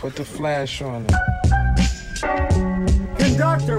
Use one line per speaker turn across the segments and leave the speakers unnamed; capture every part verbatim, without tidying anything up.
Put the flash on it.
Conductor.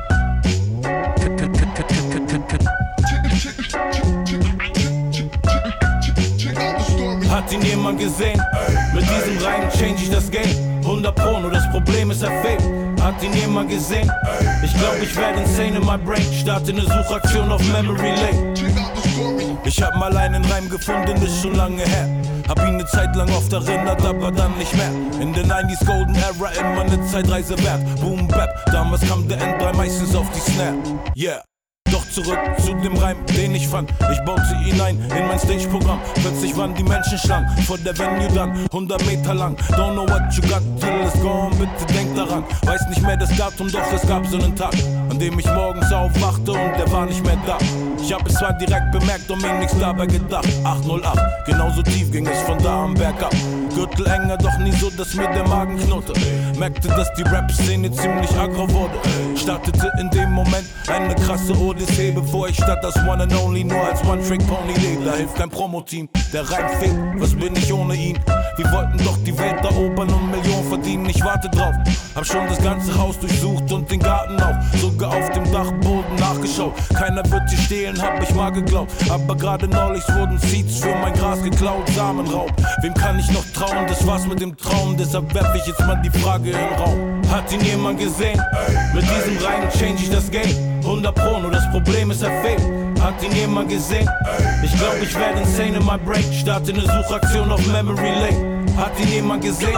Hat ihn jemand gesehen? Mit diesem Reim change ich das Game. hundert Pro, nur das Problem ist er fake. Hat ihn jemand gesehen? Ich glaub, ich werde insane in my brain. Starte eine Suchaktion auf Memory Lane. Ich hab mal einen Reim gefunden, ist schon lange her. Hab ihn eine Zeit lang oft erinnert, aber dann nicht mehr. In der neunziger Golden Era immer eine Zeitreise wert. Boom Bap, damals kam der N drei meistens auf die Snare. Yeah. Doch zurück zu dem Reim, den ich fand. Ich baute ihn ein in mein Stage-Programm. Plötzlich waren die Menschen schlank vor der Venue dann hundert Meter lang. Don't know what you got till it's gone, bitte denk daran. Weiß nicht mehr das Datum, doch es gab so einen Tag, an dem ich morgens aufwachte und der war nicht mehr da. Ich hab es zwar direkt bemerkt und mir nichts dabei gedacht. acht null acht, genauso tief ging es von da am Berg ab. Gürtel enger, doch nie so, dass mir der Magen knurrte. Merkte, dass die Rap-Szene ziemlich aggro wurde. Startete in dem Moment eine krasse Odyssee, bevor ich statt das One and Only nur als One-Trick-Pony lebe. Da hilft kein Promo-Team, der Reim fehlt, was bin ich ohne ihn? Wir wollten doch die Welt erobern und Millionen verdienen, ich warte drauf. Hab schon das ganze Haus durchsucht und den Garten auch, sogar auf dem Dachboden nachgeschaut. Keiner wird hier stehlen, hab ich mal geglaubt. Aber gerade neulich wurden Seeds für mein Gras geklaut, Samenraub. Wem kann ich noch trauen, das war's mit dem Traum, deshalb werf ich jetzt mal die Frage in den Raum. Hat ihn jemand gesehen? Mit diesem Reim change ich das Game. hundert Pro, nur das Problem ist er fehlt. Hat ihn jemand gesehen? Ich glaub, ich werde insane in my brain. Starte eine Suchaktion auf Memory Lane. Hat ihn jemand gesehen?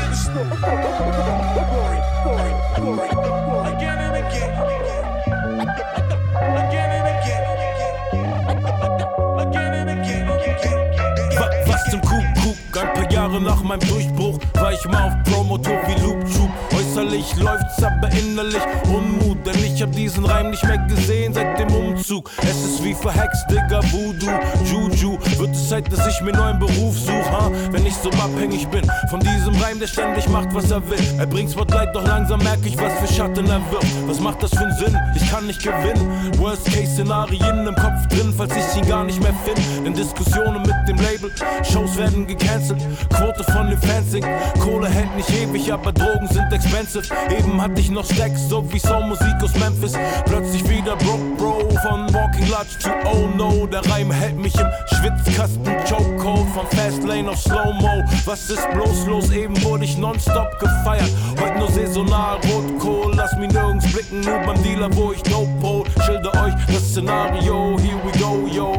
Was zum Kuckuck? Ein paar Jahre nach meinem Durchbruch war ich mal auf Promotour wie Loop Troop. Äußerlich läuft's, aber innerlich Unmut, denn ich hab diesen Reim nicht mehr gesehen seit dem Umzug. Es ist wie verhext, Digga, Voodoo, Juju. Wird es Zeit, dass ich mir neuen Beruf such, ha? Wenn ich so abhängig bin von diesem Reim, der ständig macht, was er will. Er bringt Spotlight, doch langsam merk ich, was für Schatten er wirft. Was macht das für einen Sinn? Ich kann nicht gewinnen. Worst-Case-Szenarien im Kopf drin, falls ich ihn gar nicht mehr finde. Denn Diskussionen mit dem Label, Shows werden gecancelt. Quote von den Fans sinkt, Kohle hält nicht ewig, aber Drogen sind expensive. Eben hatte ich noch Stacks, so wie Soul-Musik aus Memphis. Plötzlich wieder Broke Bro, von Walking Large zu Oh No. Der Reim hält mich im Schwitzkasten, Chokehold von Fastlane auf Slow-Mo. Was ist bloß los? Eben wurde ich nonstop gefeiert. Heute nur saisonal, Rotkohl, lass mich nirgends blicken, nur beim Dealer, wo ich Dope hol. Schilder euch das Szenario, here we go, yo.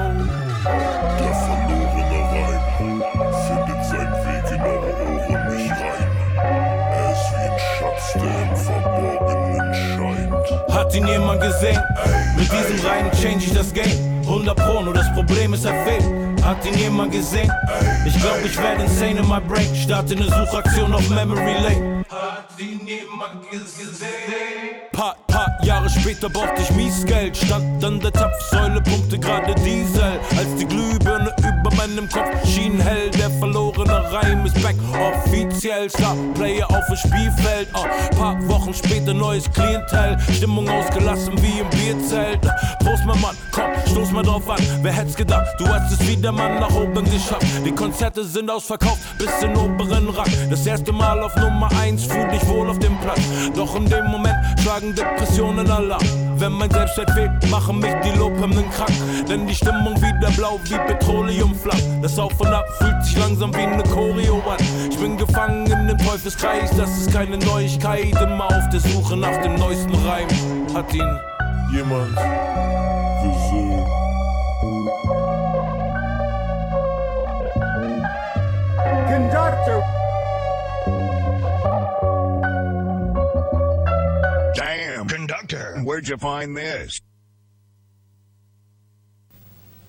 Der verlorene Reim findet seinen Weg in eure Ohren nicht rein. Er ist wie ein Schatz, der im Verborgenen scheint.
Hat ihn jemand gesehen? Mit diesem Reim change ich das Game. hundert Pro, nur das Problem ist er fehlt. Hat ihn jemand gesehen? Ich glaub, ich werde insane in my brain. Starte eine Suchaktion auf Memory Lane. Hat ihn jemand gesehen? Paar, paar Jahre später brauchte ich mies Geld. Stand an der Zapfsäule, pumpte gerade Diesel. Als die Glühbirne über meinem Kopf schien hell. Der verlorene Reim ist back, offiziell. Star-Player auf dem Spielfeld. uh, Paar Wochen später neues Klientel. Stimmung ausgelassen wie im Bierzelt. Prost mein Mann, komm, stoß mal drauf an. Wer hätt's gedacht, du hast es wieder Mann nach oben geschafft. Die Konzerte sind ausverkauft bis in oberen Rang. Das erste Mal auf Nummer eins, fühl dich wohl auf dem Platz. Doch in dem Moment schlagen Depressionen Alarm. Wenn mein Selbstwert fehlt, machen mich die Lobhymnen krank. Denn die Stimmung wieder blau wie Petroleumflammen. Das Auf und Ab fühlt sich langsam wie eine Choreo an. Ich bin gefangen in dem Teufelskreis, das ist keine Neuigkeit. Immer auf der Suche nach dem neuesten Reim. Hat ihn
Jemand gesehen?
Conductor.
Damn, conductor, where'd you find this?